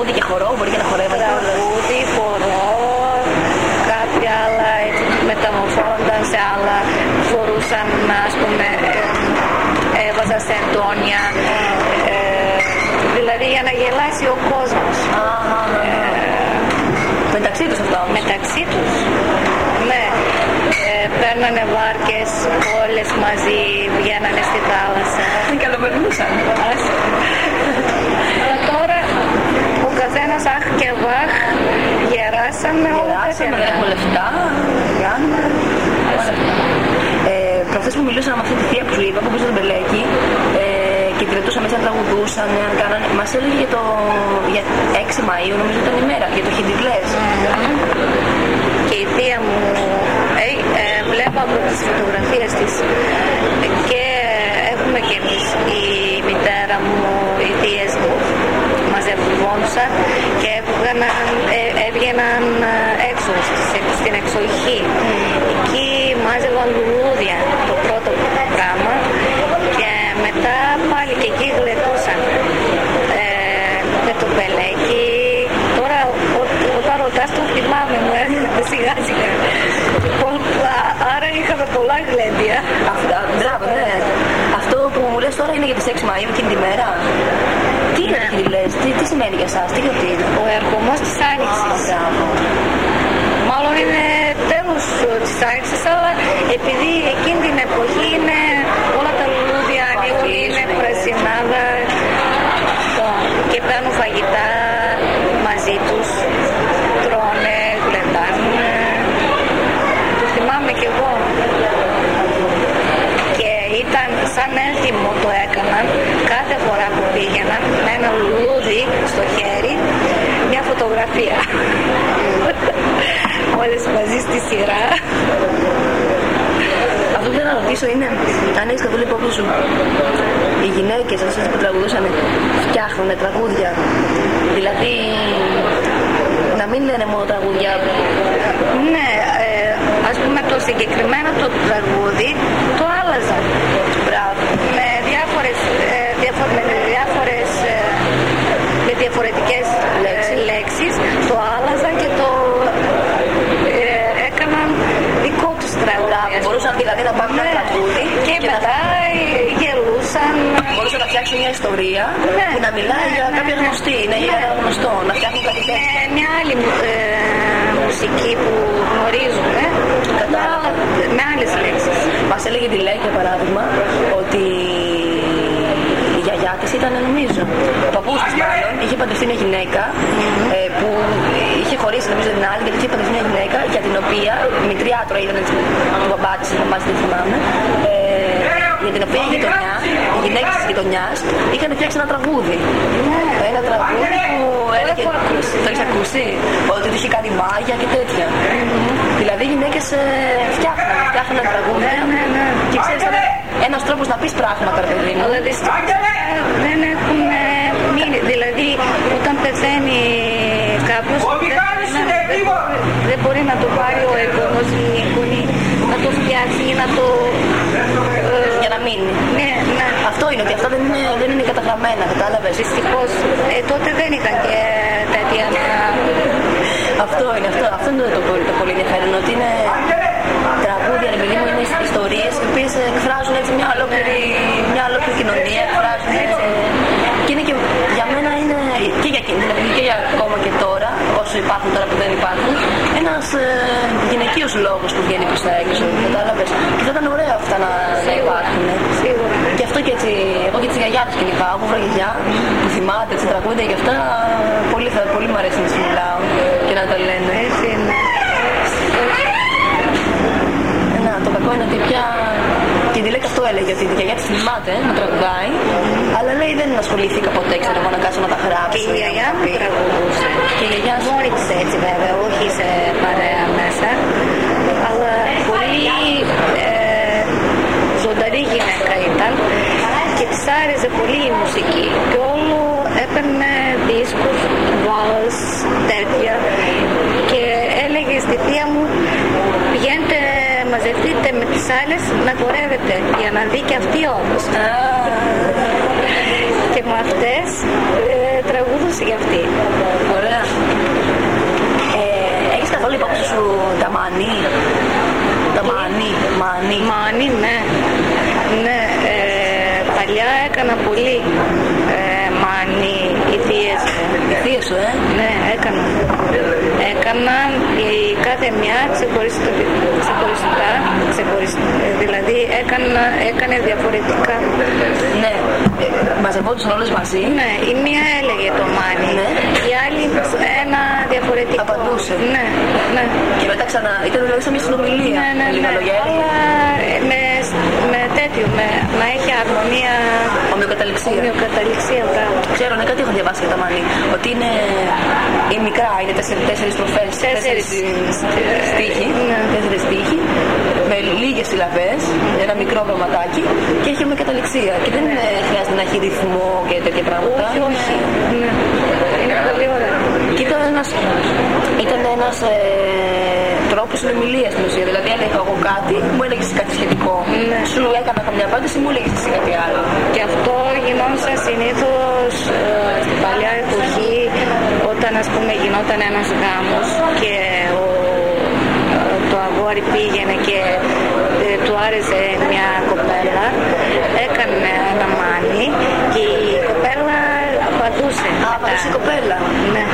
τραγούδι και χορό, μπορεί και να χορεύατε? Τραγούδι, χορό, κάποια άλλα έτσι μεταμορφώνονταν σε άλλα, φορούσαν, ας πούμε, έβαζα σε εντόνια, δηλαδή για να γελάσει ο κόσμος. Μεταξύ τους αυτό? Μεταξύ τους, ναι. Παίρνανε βάρκες όλες μαζί, βγαίνανε στη θάλασσα. Δεν καλοπερνούσαν. Αλλά τώρα ο καθένας αχ και βαχ, γεράσαμε, δεν έχουμε λεφτά, κάνουμε. Προχθές που μιλούσαμε με αυτή τη θεία που σου είπα, που πήγε στο Μπελέκι, και τη ρωτούσαμε αν τραγουδούσαν, αν κάνανε. Μας έλεγε για 6 Μαΐου, νομίζω ήταν η μέρα, για το Χιντικλές. Και η θεία μου, βλέπω από τις φωτογραφίες της, και έχουμε κι εμείς, η μητέρα μου, οι θείες μου μαζευόντουσαν και έβγαιναν έξω στην εξοχή. Εκεί μάζευαν λουλούδια, το πρώτο πράγμα, και μετά πάλι και εκεί γλεντούσαν με το Μπελέκι. Τώρα όταν ρωτάς το θυμάμαι, μου έρχεται σιγά σιγά. Άρα είχαμε πολλά γλέντια. Μπράβο, ναι. Αυτό που μου λες τώρα είναι για τις 6 Μαΐου εκείνη τη μέρα. Τι είναι αυτή τη λες, τι σημαίνει για εσάς, τι γιορτή είναι? Ο ερχομός της Άνοιξης. Μάλλον είναι τέλος της Άνοιξης, αλλά επειδή εκείνη την εποχή είναι όλα τα λουλούδια ανοίγουν, είναι πρασινάδα και παίρνουν φαγητά μαζί τους, τρώνε, γλεντάνε. Το θυμάμαι κι εγώ. Και ήταν σαν ένθιμο, το έκαναν κάθε φορά που πήγαιναν με ένα λουλούδι στο χέρι, μια φωτογραφία. Όλες μαζί στη σειρά. Αυτό που θέλω να ρωτήσω είναι αν έχεις καθόλου υπόψη σου οι γυναίκες αυτές που τραγουδούσαν φτιάχνουν τραγούδια, δηλαδή να μην λένε μόνο τραγούδια. Ναι, ας πούμε το συγκεκριμένο το τραγούδι το άλλαζαν. Μπράβο. Με διαφορετικές λέξεις το άλλαζαν και το έκαναν δικό τους τραγούδι. Μπορούσαν δηλαδή να πάρουν ένα τραγούδι και μετά γελούσαν. Μπορούσαν να φτιάξουν μια ιστορία που να μιλάει για κάποια γνωστή, για ένα γνωστό, να φτιάχνουν κάτι τέτοιο. Μια άλλη μουσική που γνωρίζουμε, με άλλες λέξεις. Μας έλεγε τη Λέκη, για παράδειγμα, ότι η γιαγιά της ήταν, νομίζω, ο παππούς της μάλλον, είχε παντρευτεί μια γυναίκα που είχε χωρίσει, νομίζω, την άλλη, γιατί είχε παντρευτεί μια γυναίκα για την οποία, μητριάτρο ήταν του μπαμπά της, δεν θυμάμαι, για την οποία οι γυναίκες της γειτονιάς είχαν φτιάξει ένα τραγούδι. Ένα τραγούδι που έλεγε, το έχεις ακούσει, ότι είχε κάνει μάγια και τέτοια. Δηλαδή οι γυναίκες φτιάχναν τραγούδια και ξέρεις, ένας τρόπος να πεις πράγματα, ρε παιδί μου. Αλλά δυστυχώς δεν έχουν μείνει. Δηλαδή όταν πεθαίνει κάποιος δεν μπορεί να το πάρει ο εγγονός ή η εγγονή, να το φτιάξει ή να το... για να μείνει. Ναι. Αυτό είναι, ότι αυτά δεν είναι καταγραμμένα, κατάλαβες. Δυστυχώς τότε δεν ήταν και τέτοια. Αυτό είναι το πολύ ενδιαφέρον, ότι είναι τραγούδια, ρε παιδί μου, είναι ιστορίες οι οποίες εκφράζουν έτσι μια ολόκληρη κοινωνία, εκφράζουν έτσι. Και είναι και για μένα είναι και για εκείνη, και για ακόμα και τώρα, όσο υπάρχουν τώρα που δεν υπάρχουν, ένας γυναικείος λόγος που βγαίνει προς τα έξω, κατάλαβες. Και θα ήταν ωραία αυτά να υπάρχουν. Σίγουρα. Και αυτό και έτσι, εγώ και τις γιαγιάδες και λοιπά, όπου βραγιά που θυμάται έτσι τραγούδια και αυτά, πολύ μου αρέσει να τους μιλάω και να τα λένε. Έτσι είναι. Το κακό είναι ότι πια. Και τη Λέκα αυτό έλεγε, ότι η γιαγιά της θυμάται να τραγουδάει, αλλά λέει δεν ασχολήθηκα ποτέ, ξέρω εγώ, να κάτσω να τα γράψω. Και η γιαγιά μου τραγουδούσε. Και η γιαγιά μόνη της έτσι βέβαια, όχι σε παρέα μέσα, αλλά πολύ ζωντανή γυναίκα ήταν και της άρεσε πολύ η μουσική και όλο έπαιρνε δίσκους, βάλς, τέτοια, και έλεγε στη θεία μου πηγαίνετε, μαζευτείτε με τις άλλες να χορεύετε για να δει και αυτή όμως. Και με αυτές τραγούδουσε για αυτή. σου τα μανί? Τα μανί. Μανί, ναι. Ναι, παλιά έκανα πολύ μανί, οι θείες μου. Οι θείες σου, Ναι, έκανα. Έκαναν κάθε μια ξεχωριστά, δηλαδή έκανε διαφορετικά. Ναι, μαζευόντουσαν όλες μαζί. Ναι, η μία έλεγε το μάνι, ναι. Η άλλη ένα διαφορετικό. Απαντούσε. Ναι, ναι. Και μετά ξανά, ήταν δηλαδή σαν μια συνομιλία. Ναι, λίγα λόγια. Αλλά με τέτοιο, να έχει αρμονία. Ομοιοκαταληξία, μπράβο. Ξέρω, ναι, κάτι έχω διαβάσει για τα μανί. Ότι είναι μικρά, είναι τέσσερις στροφές, τέσσερις στίχοι, με λίγες συλλαβές, ένα μικρό γραμματάκι και έχει ομοιοκαταληξία. Και δεν χρειάζεται να έχει ρυθμό και τέτοια πράγματα. Όχι. Ναι. Είναι πολύ ωραία. Και ήταν ένας τρόπος συνομιλίας στην ουσία. Δηλαδή έλεγα εγώ κάτι, μου έλεγες κάτι σχετικό. Ναι. Σου έκανα καμιά απάντηση, μου έλεγες εσύ κάτι άλλο. Και αυτό γινόταν συνήθως στην παλιά εποχή, όταν ας πούμε γινόταν ένας γάμος και το αγόρι πήγαινε και του άρεσε μια κοπέλα, έκανε ένα μάνι και η κοπέλα απαντούσε. Απαντούσε η κοπέλα. Ναι.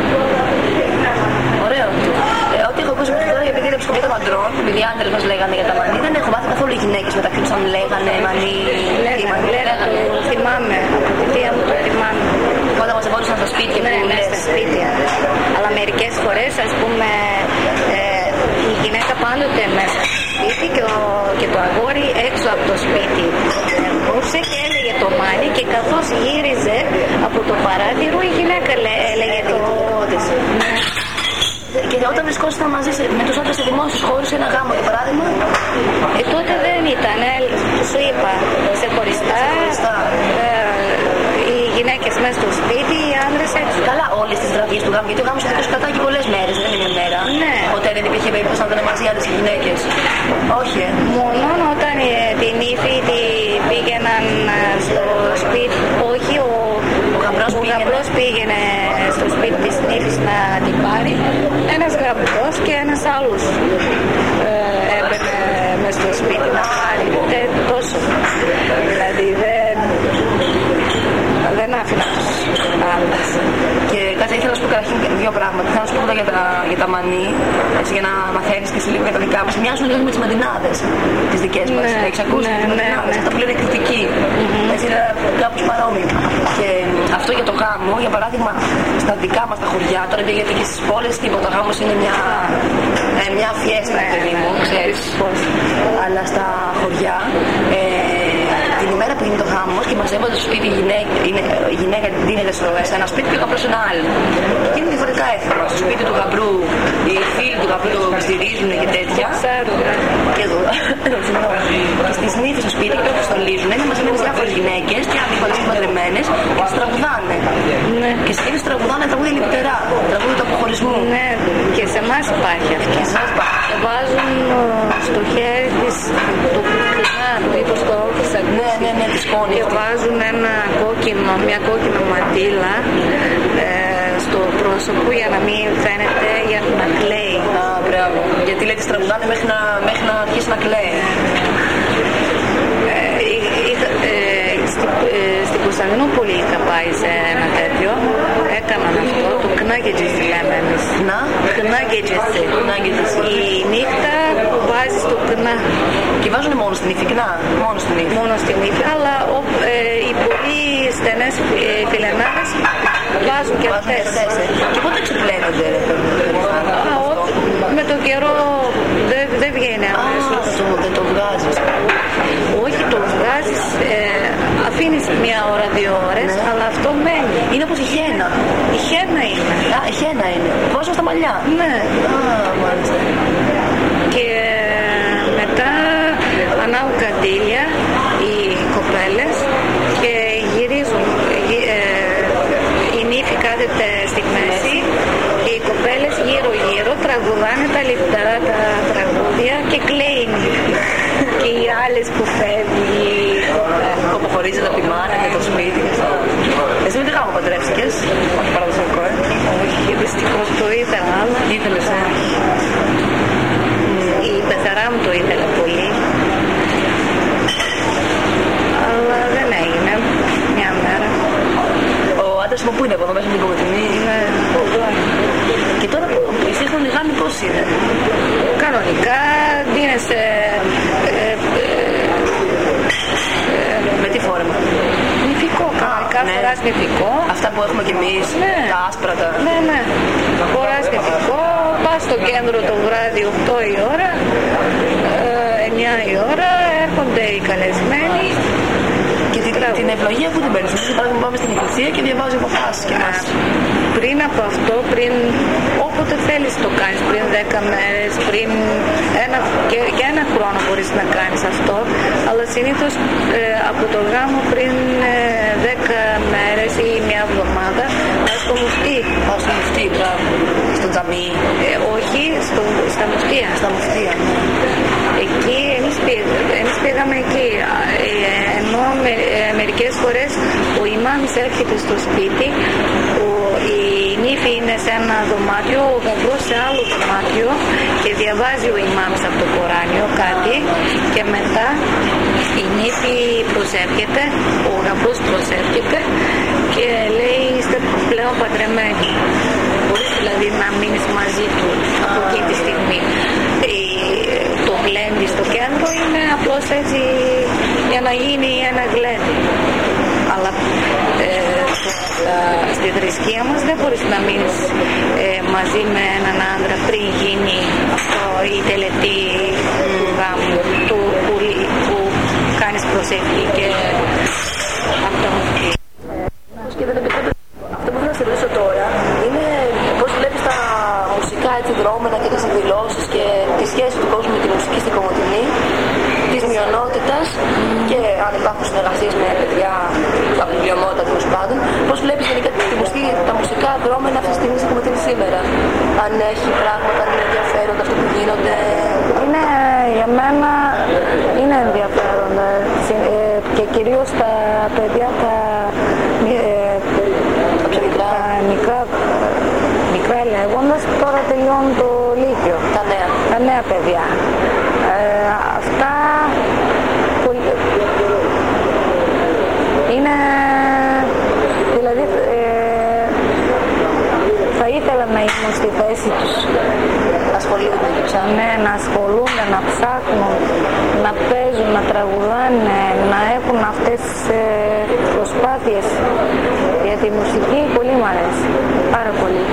Ωραίο. Ό,τι έχω ακούσει μέχρι τώρα, επειδή είναι ψυχοπαίδευμα αντρών, επειδή οι άντρες μας λέγανε για τα μανί, δεν έχω μάθει καθόλου οι γυναίκες μεταξύ τους αν λέγανε μανί. Λέγανε. Θυμάμαι. Από τη θεία μου το θυμάμαι. Όταν μαζευόντουσαν στα σπίτια. Ναι, στα σπίτια. Αλλά μερικές φορές, ας πούμε, η γυναίκα πάντοτε μέσα στο σπίτι και το αγόρι έξω από το σπίτι. Περνούσε και έλεγε το μάνι και καθώς γύριζε από το παράθυρο η γυναίκα έλεγε το της. Και όταν βρισκόσασταν μαζί με τους άντρες σε δημόσιους χώρους, ένα γάμο για παράδειγμα. Τότε δεν ήταν, σου είπα, ξεχωριστά. Οι γυναίκες μέσα στο σπίτι, οι άντρες έξω. Καλά, όλες τις βραδιές του γάμου, γιατί ο γάμος θα κρατάει πολλές μέρες, δεν είναι μια μέρα. Ναι. Όταν δεν υπήρχε περίπτωση να ήταν μαζί άντρες και γυναίκες. Όχι. Μόνο όταν την ύφη πήγαιναν στο σπίτι, όχι ο γαμπρός πήγαινε στο σπίτι της νύφης να την πάρει, ένας γαμπρός και ένας άλλος έμπαινε μες στο σπίτι να πάρει. Τόσο. Δηλαδή δεν άφηνα τους άλλους. Και κάτι ήθελα να σου πω καταρχήν δύο πράγματα. Θέλω να σου πω για τα μανί, έτσι, για να μαθαίνεις και εσύ λίγο για τα δικά μας. Μοιάζουν λίγο με τις μαντινάδες τις δικές μας. Έχεις ακούσει τις μαντινάδες, αυτά που λένε κριτική. Έτσι είναι κάπως παρόμοιο. Και αυτό για το γάμο, για παράδειγμα, στα δικά μας τα χωριά, τώρα γιατί και στις πόλεις τίποτα, ο γάμος είναι μια φιέστα, παιδί μου, ξέρεις. Αλλά στα χωριά, την ημέρα που είναι το γάμος και μαζεύονται στο σπίτι, η γυναίκα δίνεται σε ένα σπίτι και ο γαμπρός σε ένα άλλο. Και είναι διαφορετικά έθιμα. Στο σπίτι του γαμπρού, οι φίλοι του γαμπρού στηρίζουν και τέτοια. Και εδώ. Και στις νύφες στο σπίτι και όπως στολίζουν, είναι μαζεμένες διάφορες γυναίκες και άλλοι παντρεμένες και τις τραγουδάνε. Ναι. Και συνήθως τραγουδάνε τραγούδια λιπτερά, τραγούδια του αποχωρισμού. Ναι, και σε εμάς υπάρχει αυτό. Βάζουν στο χέρι της το κουκκινά, μήπως το όφησα. Ναι, τη σκόνη. Και βάζουν μια κόκκινο μαντήλα στο πρόσωπο για να μην φαίνεται, για να κλαίει. Α, μπράβο. Γιατί λέει τις τραγουδάνε μέχρι να αρχίσει να κλαίει. Στην Κωνσταντινούπολη είχα πάει σε ένα τέτοιο, έκαναν αυτό, το κνάγκετζες λέμε εμείς. Κνάγκετζες. Η νύχτα που βάζεις το κνά. Και βάζουν μόνο στην ύφη κνά, μόνο στην ύφη. Αλλά οι πολύ στενές φιλενάδες βάζουν και αυτές. Και πότε ξεπλένονται? Με τον καιρό δεν βγαίνει αμέσως. Δεν το βγάζεις? Όχι, το βγάζεις, αφήνεις μια ώρα, 2 ώρες, αλλά αυτό μένει. Είναι όπως η χένα. Η χένα είναι. Α, η χένα είναι. Βάζω στα μαλλιά. Ναι. Α, μάλιστα. Και μετά ανάβουν καντήλια οι κοπέλες και γυρίζουν. Η νύφη κάθεται στη μέση και οι κοπέλες γύρω-γύρω τραγουδάνε τα λιπτερά τα τραγούδια και κλαίει η νύφη. Και οι άλλες που φεύγει, που αποχωρίζεται από τη μάνα και το σπίτι. Εσύ με τι γάμο παντρεύτηκες? Όχι παραδοσιακό, Όχι, δυστυχώς το ήθελα, αλλά ήθελες, πώς είναι? Κανονικά δίνεσαι Με τι φόρμα? νηφικό, κανονικά ναι. φοράς νηφικό. Αυτά που έχουμε κι εμείς, Ναι. τα άσπρα τα... Ναι. Φοράς νηφικό, πας στο κέντρο το βράδυ 8 η ώρα, 9 η ώρα, έρχονται οι καλεσμένοι. Και την ευλογία που την παίρνεις? Εμείς παράδειγμα πάμε στην εκκλησία και διαβάζει αποφάσεις και μας. Πριν από αυτό, όποτε θέλεις το κάνεις, πριν 10 μέρες, πριν και ένα χρόνο μπορείς να κάνεις αυτό, αλλά συνήθως από το γάμο πριν 10 μέρες ή μια εβδομάδα πας στο μουφτί. Πάω στο μουφτί, μπράβο. Στο τζαμί. Όχι, στα μουφτία. Στα μουφτία. Εκεί εμείς πήγαμε εκεί, ενώ μερικές φορές ο ημάμις έρχεται στο σπίτι, η νύφη είναι σε ένα δωμάτιο, ο γαμπρός σε άλλο δωμάτιο και διαβάζει ο ημάμις από το Κοράνιο κάτι και μετά η νύφη προσεύχεται, ο γαμπρός προσεύχεται και λέει είστε πλέον παντρεμένοι. Μπορείς δηλαδή να μείνεις μαζί του από εκεί τη στιγμή. Το γλέντι στο κέντρο είναι απλώς έτσι για να γίνει ένα γλέντι. Αλλά στη θρησκεία μας δεν μπορείς να μείνεις μαζί με έναν άντρα πριν γίνει αυτό η τελετή του γάμου που κάνεις προσευχή και αυτό. Και δεν επιτρέπεται. Αυτό που θέλω να σε ρωτήσω τώρα είναι πώς βλέπεις τα μουσικά έτσι δρόμενα και τις εκδηλώσεις και τη σχέση του κόσμου με τη μουσική στην Κομοτηνή, της μειονότητας και αν υπάρχουν συνεργασίες με παιδιά από την πλειονότητα τέλος πάντων. Πώς βλέπεις γενικά τα μουσικά δρόμενα αυτή τη στιγμή στην Κομοτηνή σήμερα? Αν έχει πράγματα, αν είναι ενδιαφέροντα αυτό που γίνονται? Είναι, για μένα είναι ενδιαφέροντα και κυρίως τα παιδιά τα μικρά λέγοντας, τώρα τελειώνουν το Λύκειο. Τα νέα παιδιά. Αυτά είναι, δηλαδή θα ήθελα να ήμουν στη θέση τους. Ασχολούνται και ψάχνουν. Ναι, να ασχολούνται, να ψάχνουν, να παίζουν, να τραγουδάνε, να έχουν αυτές τις προσπάθειες. Γιατί η μουσική πολύ μου αρέσει, πάρα πολύ.